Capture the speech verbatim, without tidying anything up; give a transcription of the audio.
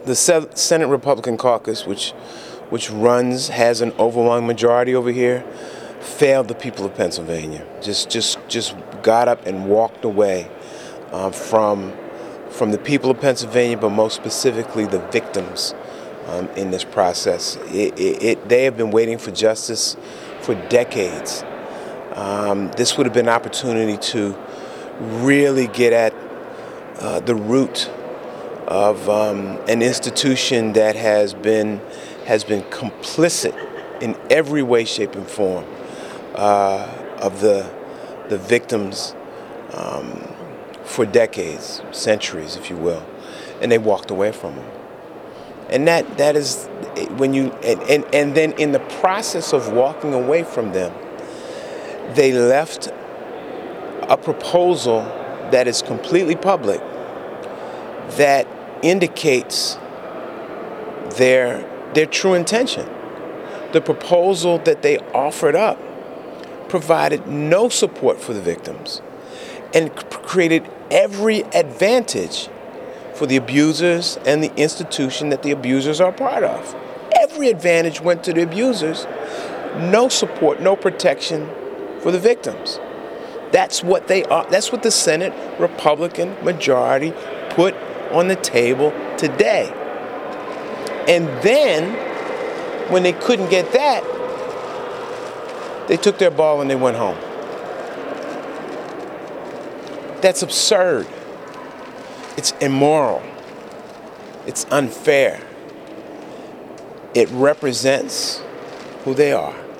The Senate Republican Caucus, which which runs, has an overwhelming majority over here, failed the people of Pennsylvania. Just just just got up and walked away uh, from from the people of Pennsylvania, but most specifically the victims um, in this process. It, it, it, they have been waiting for justice for decades. Um, this would have been an opportunity to really get at uh, the root of um, an institution that has been has been complicit in every way, shape, and form uh, of the the victims um, for decades, centuries, if you will, and they walked away from them. And that that is when you and, and, and then in the process of walking away from them, they left a proposal that is completely public that indicates their their true intention. The proposal that they offered up provided no support for the victims and created every advantage for the abusers and the institution that the abusers are part of. Every advantage went to the abusers, no support, no protection for the victims. That's what they are. That's what the Senate Republican majority put on the table today. And then, when they couldn't get that, they took their ball and they went home. That's absurd. It's immoral. It's unfair. It represents who they are.